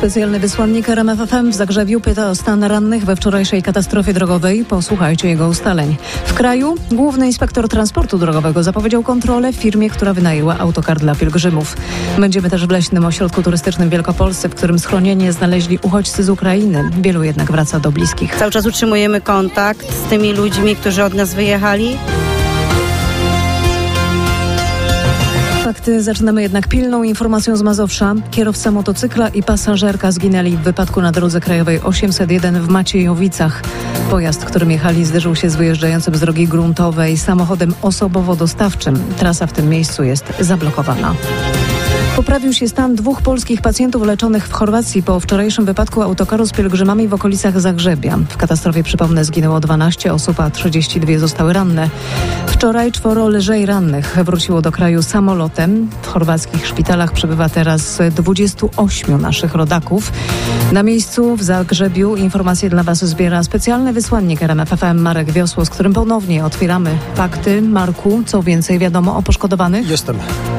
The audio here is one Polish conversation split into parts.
Specjalny wysłannik RMF FM w Zagrzebiu pyta o stan rannych we wczorajszej katastrofie drogowej. Posłuchajcie jego ustaleń. W kraju główny inspektor transportu drogowego zapowiedział kontrolę w firmie, która wynajęła autokar dla pielgrzymów. Będziemy też w leśnym ośrodku turystycznym w Wielkopolsce, w którym schronienie znaleźli uchodźcy z Ukrainy. Wielu jednak wraca do bliskich. Cały czas utrzymujemy kontakt z tymi ludźmi, którzy od nas wyjechali. Fakty zaczynamy jednak pilną informacją z Mazowsza. Kierowca motocykla i pasażerka zginęli w wypadku na drodze krajowej 801 w Maciejowicach. Pojazd, którym jechali, zderzył się z wyjeżdżającym z drogi gruntowej samochodem osobowo-dostawczym. Trasa w tym miejscu jest zablokowana. Poprawił się stan 2 polskich pacjentów leczonych w Chorwacji po wczorajszym wypadku autokaru z pielgrzymami w okolicach Zagrzebia. W katastrofie, przypomnę, zginęło 12 osób, a 32 zostały ranne. Wczoraj 4 lżej rannych wróciło do kraju samolotem. W chorwackich szpitalach przebywa teraz 28 naszych rodaków. Na miejscu w Zagrzebiu informacje dla Was zbiera specjalny wysłannik RMF FM Marek Wiosło, z którym ponownie otwieramy fakty. Marku, co więcej wiadomo o poszkodowanych? Jestem.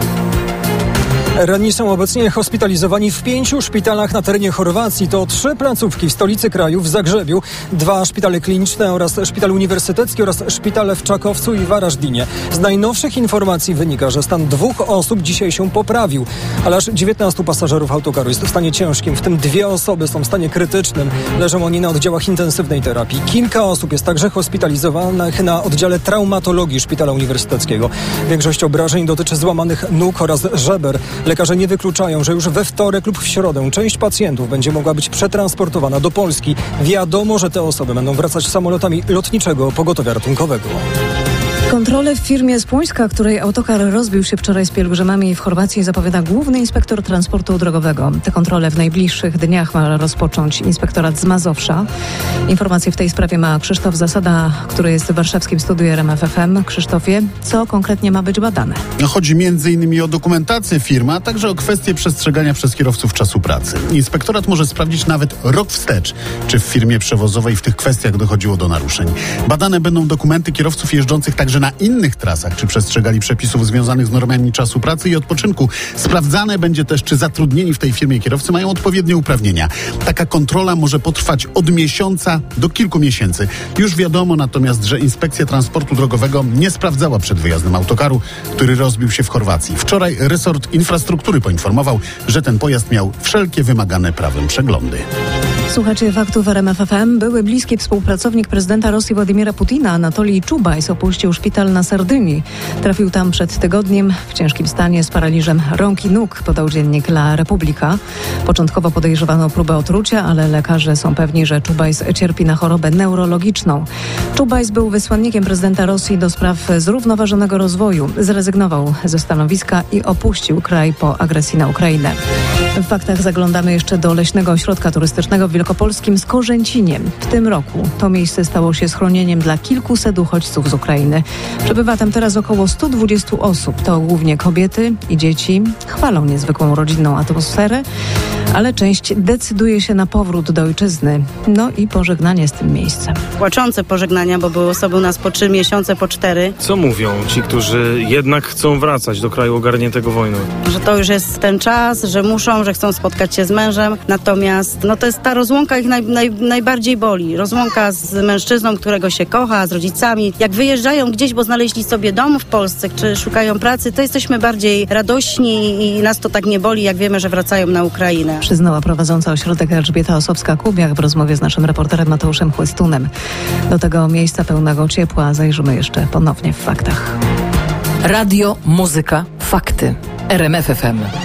Ranni są obecnie hospitalizowani w 5 szpitalach na terenie Chorwacji. To 3 placówki w stolicy kraju, w Zagrzebiu, 2 szpitale kliniczne oraz szpital uniwersytecki oraz szpitale w Czakowcu i Warażdinie. Z najnowszych informacji wynika, że stan 2 osób dzisiaj się poprawił, ale aż 19 pasażerów autokaru jest w stanie ciężkim, w tym 2 osoby są w stanie krytycznym. Leżą oni na oddziałach intensywnej terapii. Kilka osób jest także hospitalizowanych na oddziale traumatologii szpitala uniwersyteckiego. Większość obrażeń dotyczy złamanych nóg oraz żeber. Lekarze nie wykluczają, że już we wtorek lub w środę część pacjentów będzie mogła być przetransportowana do Polski. Wiadomo, że te osoby będą wracać samolotami lotniczego pogotowia ratunkowego. Kontrolę w firmie z Płońska, której autokar rozbił się wczoraj z pielgrzymami w Chorwacji, zapowiada główny inspektor transportu drogowego. Te kontrole w najbliższych dniach ma rozpocząć inspektorat z Mazowsza. Informacje w tej sprawie ma Krzysztof Zasada, który jest w warszawskim studiu RMF FM. Krzysztofie, co konkretnie ma być badane? Chodzi m.in. o dokumentację firmy, a także o kwestie przestrzegania przez kierowców czasu pracy. Inspektorat może sprawdzić nawet rok wstecz, czy w firmie przewozowej w tych kwestiach dochodziło do naruszeń. Badane będą dokumenty kierowców jeżdżących także na innych trasach, czy przestrzegali przepisów związanych z normami czasu pracy i odpoczynku. Sprawdzane będzie też, czy zatrudnieni w tej firmie kierowcy mają odpowiednie uprawnienia. Taka kontrola może potrwać od miesiąca do kilku miesięcy. Już wiadomo natomiast, że Inspekcja Transportu Drogowego nie sprawdzała przed wyjazdem autokaru, który rozbił się w Chorwacji. Wczoraj resort infrastruktury poinformował, że ten pojazd miał wszelkie wymagane prawem przeglądy. Słuchacie faktów RMF FM. Były bliski współpracownik prezydenta Rosji Władimira Putina, Anatolij Czubajs, opuścił szpital na Sardynii. Trafił tam przed tygodniem w ciężkim stanie z paraliżem rąk i nóg, podał dziennik La Repubblica. Początkowo podejrzewano próbę otrucia, ale lekarze są pewni, że Czubajs cierpi na chorobę neurologiczną. Czubajs był wysłannikiem prezydenta Rosji do spraw zrównoważonego rozwoju. Zrezygnował ze stanowiska i opuścił kraj po agresji na Ukrainę. W faktach zaglądamy jeszcze do leśnego ośrodka turystycznego w Wielkopolskim Skorzęcinie. W tym roku to miejsce stało się schronieniem dla kilkuset uchodźców z Ukrainy. Przebywa tam teraz około 120 osób. To głównie kobiety i dzieci. Chwalą niezwykłą rodzinną atmosferę, ale część decyduje się na powrót do ojczyzny. No i pożegnanie z tym miejscem. Płaczące pożegnania, bo były osoby u nas po 3 miesiące, po 4. Co mówią ci, którzy jednak chcą wracać do kraju ogarniętego wojną? Że to już jest ten czas, że muszą, że chcą spotkać się z mężem. Natomiast to jest ta rozłąka ich najbardziej boli. Rozłąka z mężczyzną, którego się kocha, z rodzicami. Jak wyjeżdżają gdzieś, bo znaleźli sobie dom w Polsce, czy szukają pracy, to jesteśmy bardziej radośni i nas to tak nie boli, jak wiemy, że wracają na Ukrainę. Przyznała prowadząca ośrodek Elżbieta Osowska-Kubiak w rozmowie z naszym reporterem Mateuszem Chłystunem. Do tego miejsca pełnego ciepła zajrzymy jeszcze ponownie w faktach. Radio, muzyka, fakty. RMF FM.